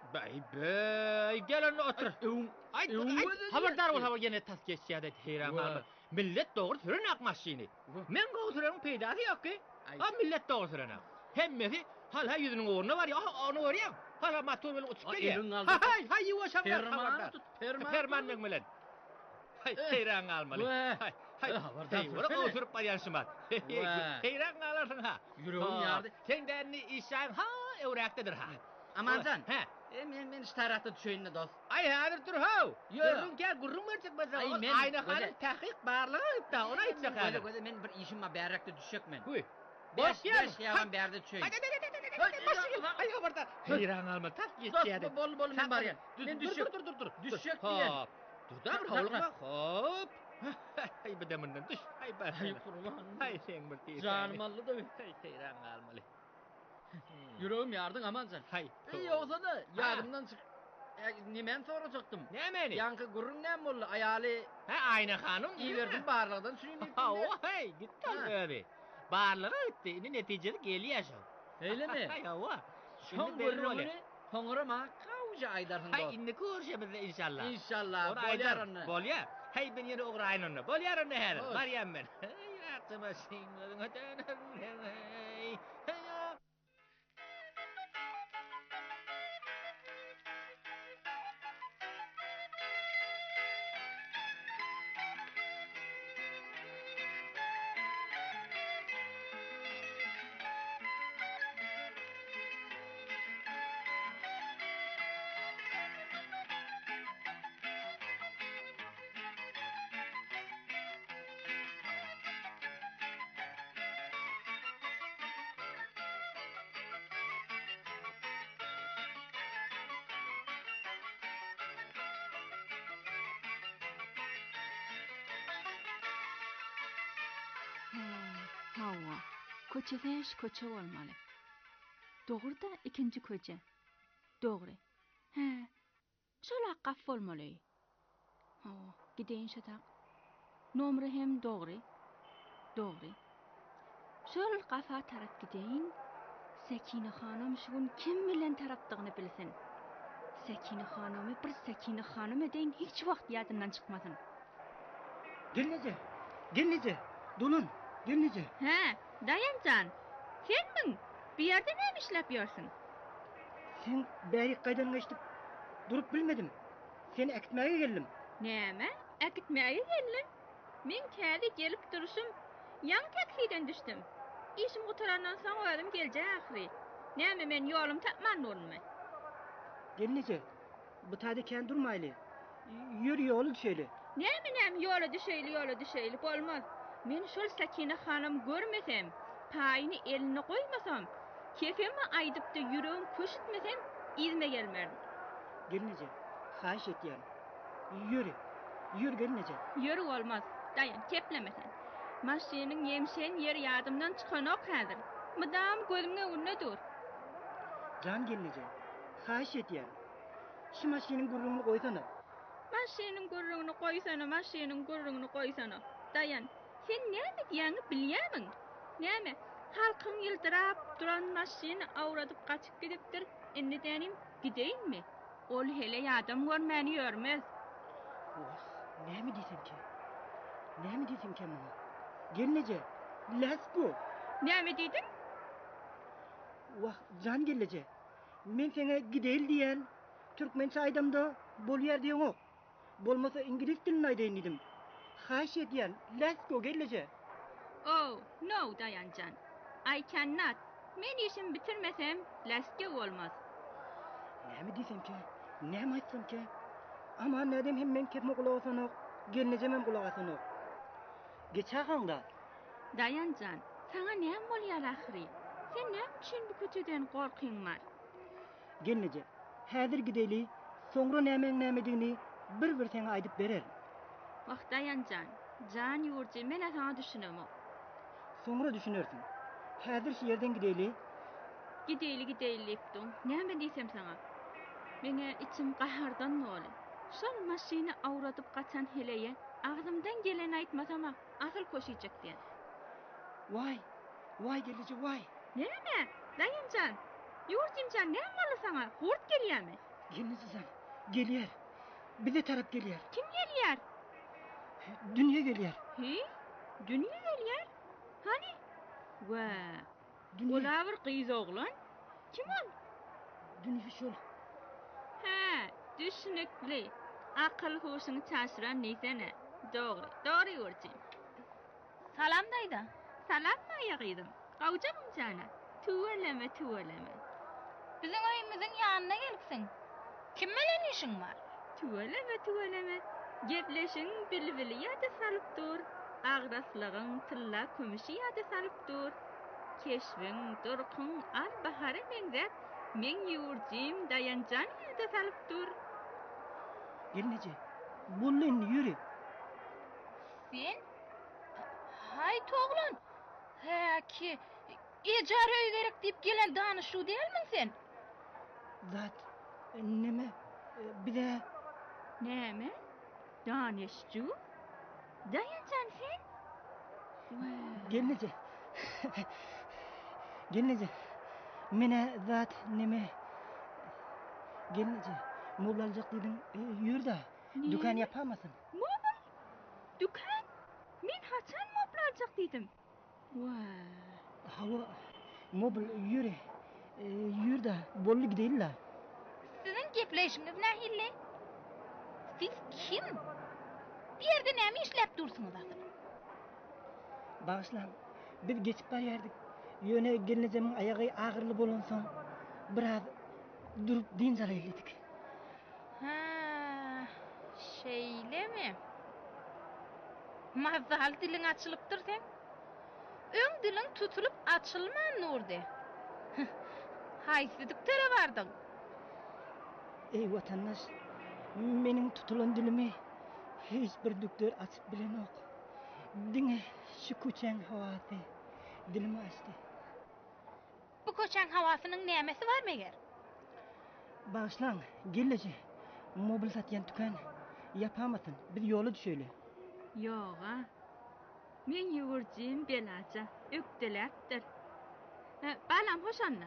Bey gelen otur. Ay habardar ol hava gene tas geçýärdi heyran galmaly. Millet dogry sürenak maşyny. Men gowsuryň peýdasy ýok ki. Ha millet dogry sürenak. Hemmesi hala ýüzüniň oruny bar ýa onu görýän. Hala motor bilen uçup gelýär. Hay ýuwaşam Perman tut, Perman men bilen. Hay heyran galmaly. Hay habardar. Ora oturup barýan şymat. Heyran galarsyň ha. Ýüregim ýardy. Sen däni işan ha öwräkdedir ha. Amancan. He. Men iştaratda düşeýinde dost. Ay häzir dur ha. Ýörün kä gurrun berjek bolsa. Aýna halyk tahqiq barlygy da ona aýtsak häzir. Men bir işim var bärekde düşekmen. Huy. Boş ýagan berde düşeýin. Ay habardar. Heyran alma tak geçýärdi. Bol men barýan. Dur. Düşek diýen. Dur da bir howlukma. Hop. Ay bedeminden düş. Ay ben. Ay kurban. Ay sen bir tiýip. Canım aldı da. Ay heyran almaly. Ýüregim ýardyn amancan. Hay. Ýogsa da ýadymdan çık. Nimen sorajakdym. Nämeni? Ýanky gurrun näme boldy? Aýaly Ha aýna hanım iýerdim barlygdan süýnip. Ha o hey gitdi öbi. Barlygy gitdi. Indi netijede gelýär şo. Öylemi? Hay o. Şoň gurruny hoňra ma kawja aýdarsyn Hay dost. indi görüşemiz inşallah. İnşallah. Ora Bolýar aýdar. onu. Bolýar. Hey ben ýene ogra aýnany. Bolýar onu her. Barýan men. Hey akşama şeňlerin ötenen. Hey. Hawa, köçeseş köçe bolmaly. Dogry da ikinji köçe. Dogry. He. Şola gaf bolmaly. Ha, gideýin şatak. Nomry hem dogry. Dogry. Şol gafa tarap gideýin. Sekine hanım şugun kim bilen tarapdygyny bilsin. Sekine hanamy bir Sekine hanım edeň hiç wagt ýadyndan çykmasyn. Gelnece. Dunun. Gelnece. He, dayancan. Sen bir yerde ne işlep ýörsiň? Sen bäri gaýdan geçdip durup bilmedim. Seni ekitmäge geldim. Näme? Ekitmäge geldim. Men kädi gelip duruşum. Ýan taksiden düşdüm. İşim gutarandan soň öýüm geljek ahry. Näme men ýolum tapman bolmy? Gelnece. Bu taýda kän durmaýly. Ýür ýoly düşeýli. Näme ýola düşeýli bolmaz. Men şol Sekine hanım görmesem, paýyny eline goýmasam, kefeme aýdypdy ýüregim köşütmesem, izme gelmerdim. Gelnece. Haýyş etýär. Ýür gelnece. Ýürü olmaz. Dayan, keplemesen. Maşynyň ýemşen ýer ýadymdan çykanok häzir. Mydam gözüňe önüne dur. Can gelnece. Haýyş etýär. Şu maşynyň gurrugyny goýsana. Maşynyň gurrugyny goýsana. Dayan, sen näme diýäňi bilýärmiň? Näme? Halkyň ýyldyrap duran maşyny awradyp gaçyp gidipdir. Indi denim gideýinmi? Ol hele ýadam görmäni ýörmez. Näme diýsem ki? Näme diýsem ki mana? Gelnece. Let's go. Näme diýdiň? Wah, jan gelnece. Men sene gideyl diýen türkmençe aýdamda bolýar diýen ok. Bolmasa ingilis dilini aýdaýyn diýdim. Haş edýän. Let's go gelnece. Oh, no Dayancan. I cannot. Men işimi bitirmesem leske olmaz. Näme diýsem ki? Näme aýtsam ki? Ama nädem hem men ketme kulak asanok, gelnece men kulak asanok. Geçäňda Dayancan, sana näme bolýar ahry? Sen näme üçin bu köçeden gorkyňmar? gelnece. Häzir gideyli, soňra näme bir sene aýdyp berer. Wah Dayancan, jan ýurdy men sana düşünemok. Soňra düşünersin. Häzir şu ýerden gideyli. Gideyli ipdin. Näme diýsem sana? Mene içim gahardan noli. Şol maşyny awradyp gaçan heleýe ağzımdan gelen aýtmasama asyl koşyjak diýen. Vay gelece vay. Näme? Dayancan, ýurdymcan näme boly sana? Hurt gelýärmi? Gelnece sen. Gelýär. Bize tarap gelýär. Kim gelýär? Dünýe gelýär. Hi? Dünýe gelýär? Hani? Wa, Dünýe. ola bir gyz oglan. Kim ol? Dünýe şol. Ha, düşünükli. Akıl hoşunu çaşıran neysene. Doğru ýurdym. Salam daýda. Salam mı ayağıydım? Kavcamım cana. Tuvaleme. Bizim öýümüziň ýanyna gelipsiň. Kim bilen işiň bar? Tuvaleme. Gepleşin bilbili ýa-da salyp dur. Agraslygyň tylla kömüşi ýa-da salyp dur. Keşwiň, durkyň, al bahary meňzep. Men ýurdym Dayanjan ýa-da salyp dur. Gelnece. Bollyn ýüri. Sen? Hay toglan. Ha ki, ejara öý gerek diýip gelen danyşy diýelmiň sen? Zat. Näme? Bize Näme? Danışçu? Dayanjan sen? gelnece. Gelnece. Mene zat näme? Gelnece. Mollaljak diýdiň. Ýür da. Dukan yapamasyn. Mobil? Dukan? Men haçan mobil aljak diýdim. Hawa mobil ýüri. Ýür da. Bolly gideýil la. Sizin gepleşiňiz nähille? Siz kim? Bir ýerde näme işläp dursunuz asyl? Bağışlan. Biz geçip barýardyk. Ýöne gelnecemin aýagy agyrly bolan soň biraz durup din zalaýlydyk. Ha, şeýlemi? Mazal diliň açylypdyr sen? Öň diliň tutulup açylman nurdy. Haýsy düktere bardyň? Ey vatandaş, meniň tutulan dilimi hiç bir düktör açıp bilen ok. Diňe şu köçäň hawasy dilimi açdy. Bu köçäň hawasynyň nämesi bar meger? Bağışlan, gelece. Mobil satýan tüken yapamasyn. Biz ýola düşeýli. Yoga. Men ýurdym belaja, ökdeläpdir. Balam hoşanna.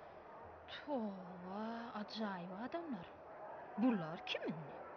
Towa, ajaýyp adamlar. Bular kimin?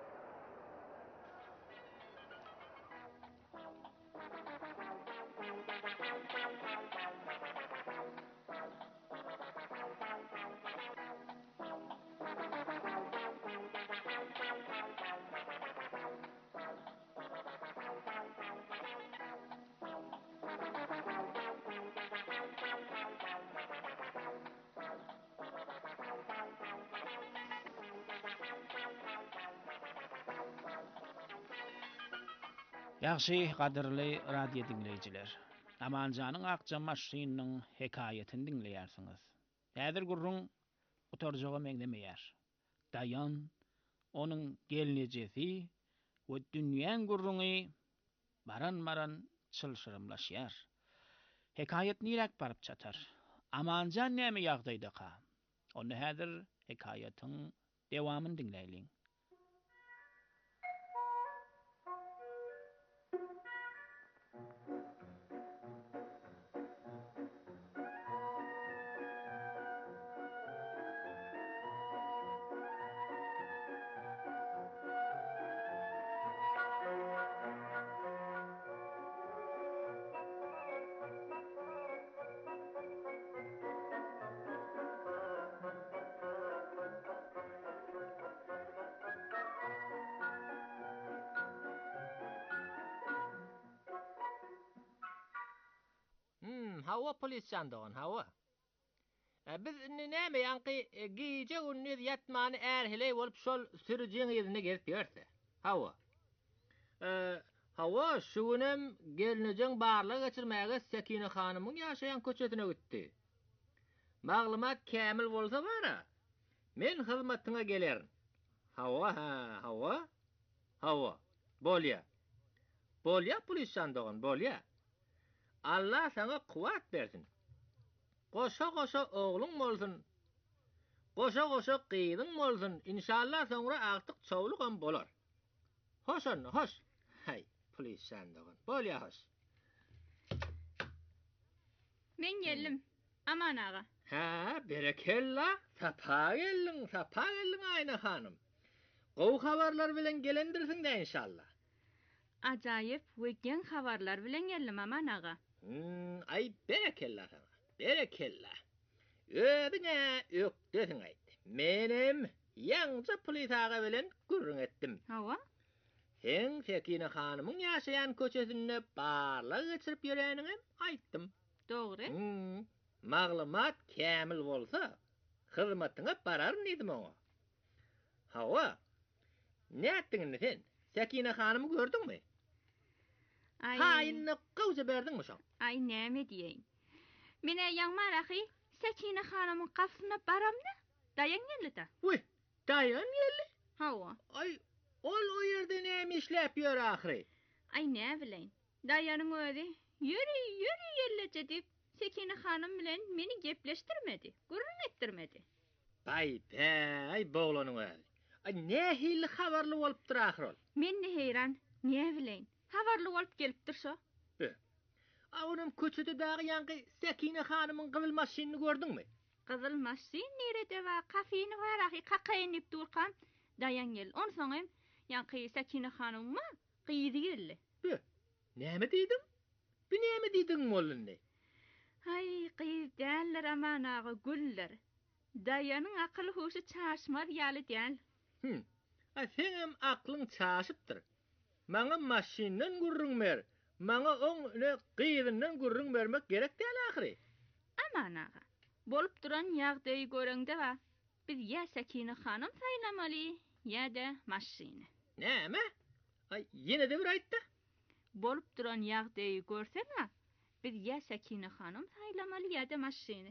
Ýagşy gadyrly radio dinleýijiler. Amanjanyň akjam maşynyň hekaýetini dinleýärsiňiz. Häzir gurrun oturjagy meňdemeýär. Dayan onuň gelnejesi we dünýäň gurruny baran çylşyrymlaşýar. Hekaýet nirek baryp çatar. Amanjan näme ýagdaýda ka? Onu häzir hekaýetyň dewamyny dinleýliň. Hava polis jandoğun hava. Biz näme ýanky giýje gündüz ýatmany erhiley bolup şol sürüjüň ýerine gelip ýörse. Hava. Hava şunem gelnejeň barlyk geçirmäge Sekine hanymyň ýaşaýan köçetine gitdi. Maglumat kämil bolsa bara, men hyzmatyňa gelerim. Hava. Bolýa. Bolýa polis jandoğun, bolýa. Allah sana kuwat bersin. Goşa oğlun bolsun. Goşa gyýdyň bolsun. İnşallah soňra agtyk çowlugam bolar. Hoş. Hay, polis jandoğun. Bolýa hoş. Men geldim. Aman ağa. Berekella. Sapa geldin Ayna hanım. Gow habarlar bilen gelendirsin de inşallah. Ajaýyp wegen habarlar bilen geldim aman ağa. Ay berekella sana. Berekella. Ödüňe ökdesin aýt. Menem ýaňja polis ağa bilen gürrüň etdim. Hawa? Sen Sekine hanymyň ýaşaýan köçesinde barlyk geçirip ýörenini aýtdym. Dogry. Maglumat kämil bolsa, hyzmatyňa barar diýdim oňa. Hawa. Näetdiňmi sen? Sekine hanymy gördüňmi? Haýynny gowja berdiňmi şoň? Ay näme diýeň? Mene ýaňmar ahy, Sekine hanymyň gapsyna baramda. Daýan geldi. Daýan geldi? Hawa. Ay, ol o ýerde näme işläp ýör ahyry? Ay ne bileň. Daýanyň özi ýüri ýelleje dip Sekine hanym bilen meni gepleşdirmedi, gurrun etdirmedi. Ay boglanyň özi. Ay ne hili habarly bolup ahyr ol? Men ne heýran, ne bileň. Habarly bolup gelipdir şo. Onuň köçede dagy ýanky Sekine hanymyň gyzyl maşynyny gördüňmi? Gyzyl maşyn nerede we kafeni bar ahy kakaýnyp durkan daýan gel. Onu soňam ýanky Sekine hanymyň gyýdy geldi. Näme diýdim? Bu näme diýdiň molunny? Ay gyýdäller aman ağa güller. Daýanyň akyl hoşy çaşmar ýaly däl. Ay senem aklyň çaşypdyr. Maňa maşynyň gurrun ber. Maňa oňne gyýdynyň gurrun bermek gerek däl ahyry. Aman ağa. Bolup duran ýagdaýy göreňde we biz ýa Sekine hanym saýlamaly, ýa-da maşyny. Näme? Ay ýene de bir aýtdy. Bolup duran ýagdaýy görseňä, biz ýa Sekine hanym saýlamaly, ýa-da maşyny.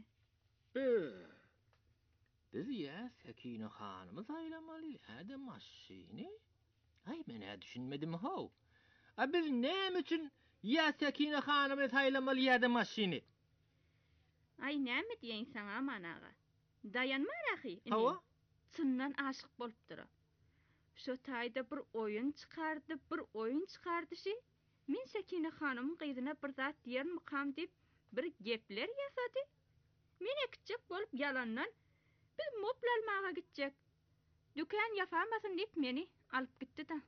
Biz ýa Sekine hanymy saýlamaly, ýa-da maşyny? Ay men düşünmedim haw. Biz näme üçin ýa Sekine hanymy saýlamaly, ýa-da maşyny? Ay näme diýeň saňa aman ağa? Daýanmar ahy. Hawa? Çyndan aşyk bolupdyr. Şo taýda bir oýun çykardy. Men Sekine hanymyň gyzyna bir zat diýerim kam dip bir gepler ýasady. Men ekçek bolup ýalandan biz mopl almaga gitjek. Dükän ýafamasyn dip meni alyp gitdi da.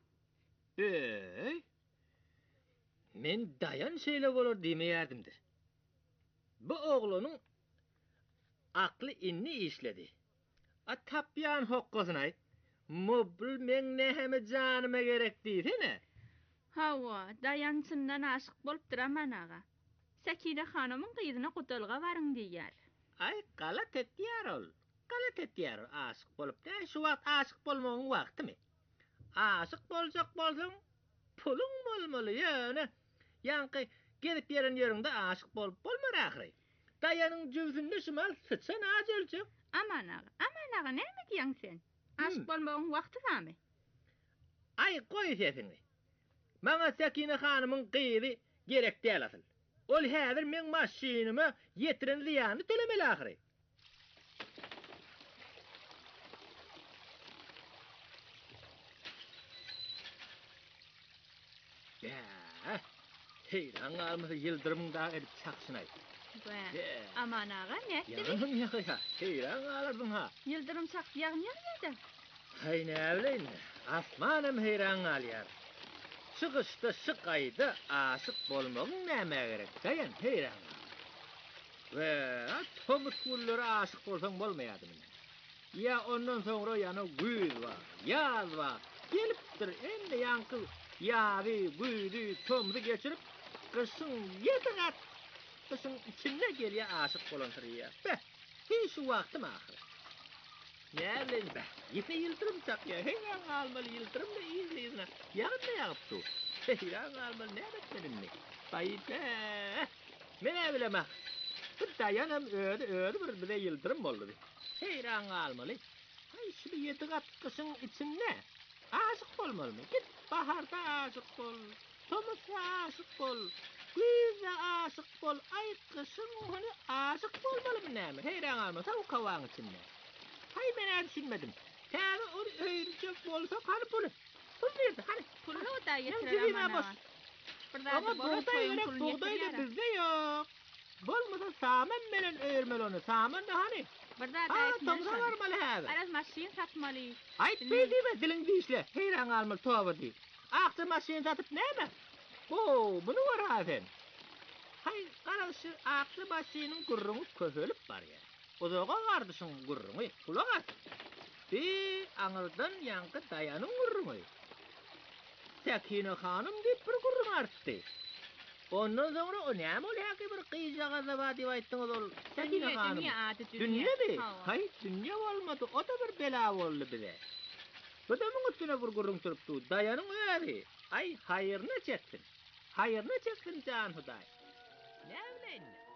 Men daýan şeýle bolar diýmeýärdim-dir. Bu oglanyň akly inni işledi. Tapýan hokkasyny aýt. Mopl men näme janyma gerek diýsene. Hawa, daýan çyndan aşyk bolupdyr aman ağa. Sekine hanymyň gyzyna gudalga baryň diýýär. Ay galat etýär ol. Aşyk bolup da şu wagt aşyk bolmagyň wagtymy? Aşyk boljak bolsaň pulun bolmaly ýöne. Ýanky gelip ýeren ýerinde aşyk bolup bolmar ahyry. Daýanyň jüzünde şumal sıçan ajylçy. Aman ağa näme diýäň sen? Aşyk bolmagyň wagty bamy? Ay goý sesini. Maňa Sekine hanymyň gyýdy gerek däl asyl. Ol häzir men maşynymy ýetiren ziýany tölemeli ahyry. Heyran almasa yıldırımın dağı edip çaksın ay. Aman ağa näetdi? Yanım ýa, heyran alırdın ha. Yıldırım çakýan ýerde. Hay ne bileýin, asmanam heyran alýar. Çygyşda şykaýda aşyk bolmagyň näme gerek? Daýan heyran. We tomut gullara aşyk bolsaň bolmaýardymy? Ya ondan soňra ýana güýz bar, ýaz bar. Gelipdir ende ýanky ýaby, güýdi, tomdy geçirip kışın 7 gat kışın içinde geliye aşık bolantyr. Be, hiç şu vaktim ahir. Ne bileyim be, yine yıldırım çakıyor. Heyran almalı yıldırım da izleyizine. Yarın ne yaptı? Heyran almalı ne etmedim mi? Bayit be. Mene bilemem. Bir dayanım öğrü bir de yıldırım oldu. Heyran almalı. Hay şu 7 kat kışın içinde aşık olmalı mı? Git baharda aşık ol. Tomuzda aşık ol. Güzde aşık ol. Ay kışın hani aşık olmalı mı ne mi? Heyran almalı. Sen o kavağın içinde. Hay ben düşünmedim. Tane o öğrenecek olsa hani pulu. Pul verdi hani. Pulu da yetirelim ana. Ama buğday verek buğday da bizde yok. Bolmasa saman menen öğürmeli onu. Saman da hani. Burada da yetirelim. Tomuza varmalı abi. Aras maşin satmalı. Ay bildiğime dilin dişle. Heyran almalı tuğabı değil. Akçı maşin satıp ne mi? Bunu var efendim. Hay karşı akçı maşinin gurrunu köfölüp var ya. O da kardeşin gurrunu. Kulak at. Bir anıldan yankı dayanın gurrunu. Sekine hanım deyip bir gurrun arttı. Ondan sonra o ne mi oluyor ki bir kıyıcağa zavadi vayttınız ol. Sekine hanım. Dünya mi? Hayır dünya olmadı. O da bir bela oldu bize. Bu da mı üstüne bir gurrun turuptu. Dayanın öyle. Ay hayırını çeksin. Hayırını çeksin can huday. Ne bileyim ne?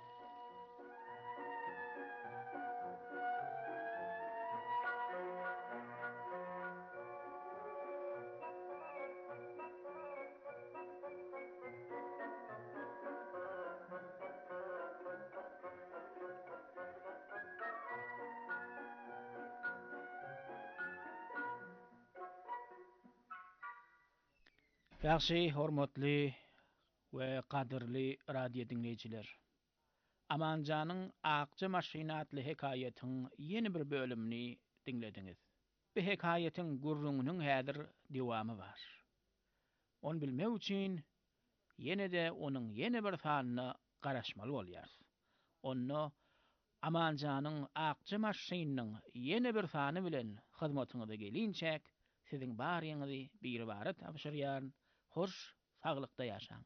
Yaxşı, hormatly we qadirli radio dinleyijiler. Amanjanyň Akçy maşinatly hekaýatyň ýeni bir bölümini dinlediňiz. Bu hekaýatyň gurrungynyň häzir dewamy bar. Onu bilmek üçin ýene-de onuň ýene bir sanyny garaşmaly bolýar. Onu Amanjanyň Akçy maşinanyň ýene bir sany bilen hyzmatyňyza gelinçek siziň barýyňyzy bir bara tapşyrýan. Hoş, sağlıkta yaşaň.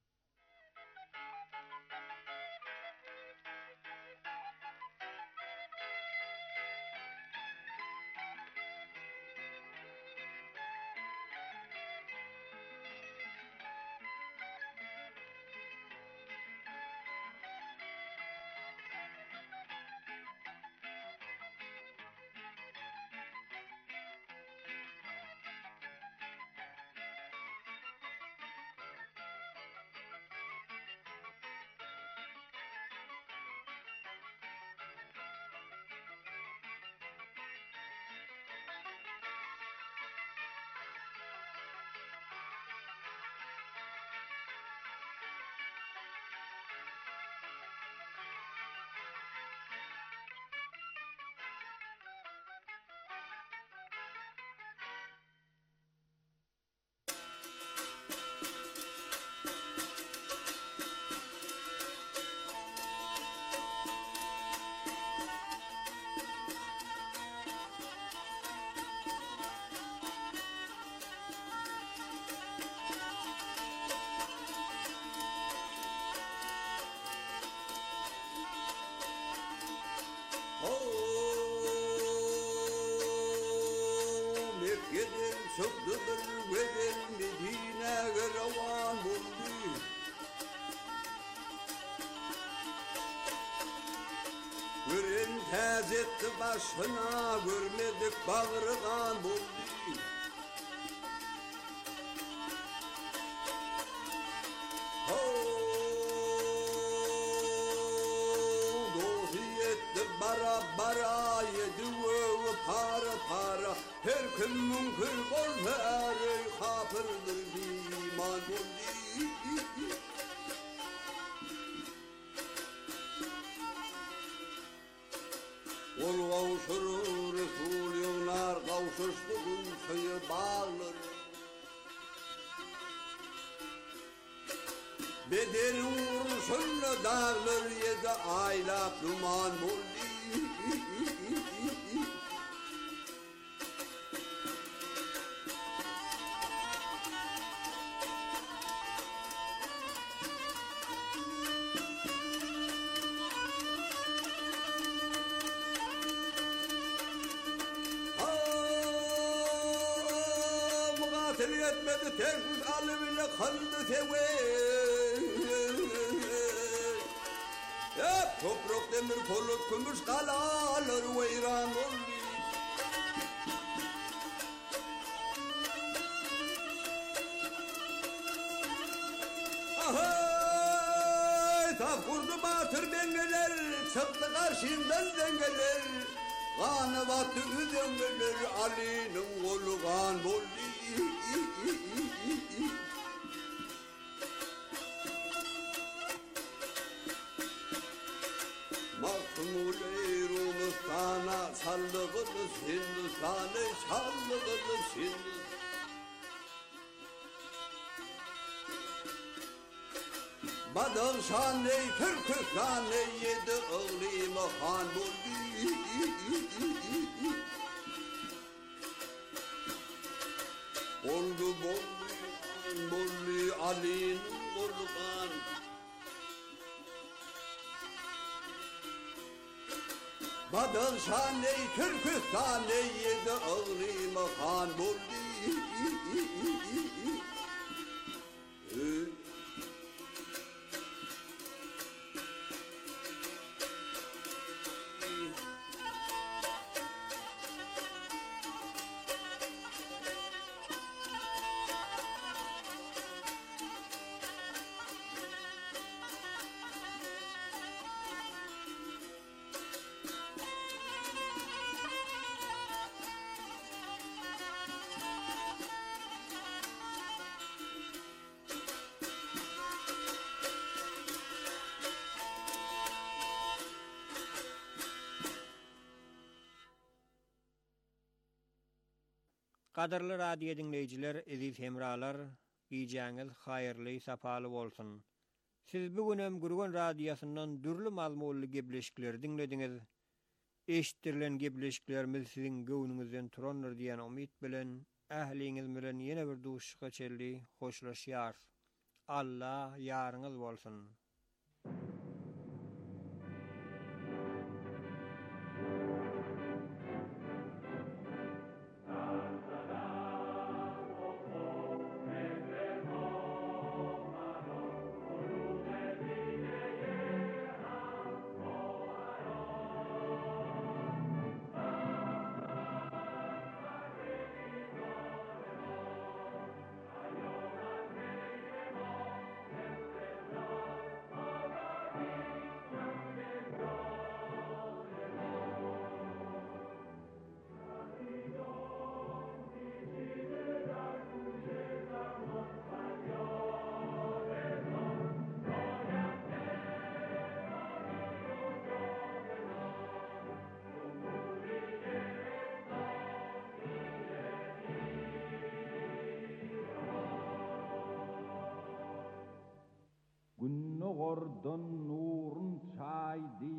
Sökdüdür verin Medine'ye revan oldu. Verin tez etti başına, görmedik bağırgan oldu. Dohi etti bara bara, yedi öğü para para. Her kim mümkün olmaz, hafırdır iman oldu. Ol kavuşur Resul yollar, kavuşuştuğun sayı bağlar. Bedeni vuruşunla dağlar, yedi aylak duman oldu. batil etmedi teşvik alimine kaldı tewe. Hep toprak demir polut gümüş kalalar veyran oldu. Ahay tafkurdu batır dengeler çıktı karşımdan dengeler. Kanı battı dengeler Ali'nin kolu kan oldu. Mahmul-i Rumistan'a sallığınız Hindistan'a sallığınız Hindistan. Badalşan ey Türkistan ey yedi ıglimi han buldu. Oldu bolli Ali'nin olgan. Badalşan ey Türkistan ey yedi ıglimi han buldu. Qadarly radio dinleyijiler, aziz hemralar, giýjäňiz haýyrly, sapaly bolsun. Siz bugünem Gurgun radiosundan dürli mazmunly gebleşikleri dinlediňiz. Eşitdirilen gebleşiklerimiz sizin göwnüňizden turandyr diýen umyt bilen ähliňiz bilen ýene bir duşuşga çeldi, hoşlaşýar. Allah ýaryňyz bolsun. Günnogordan nurun çaydi,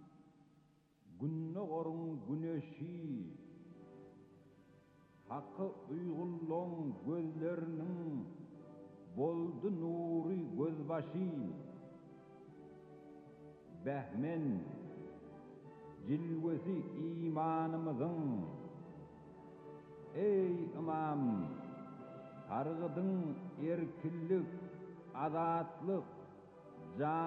günnogorun güneşi, hakkı uygullan gözlerinin boldu nuri gözbaşı. Behmen cilvesi imanımızın, ey imam, targıdın erkillik, azatlık,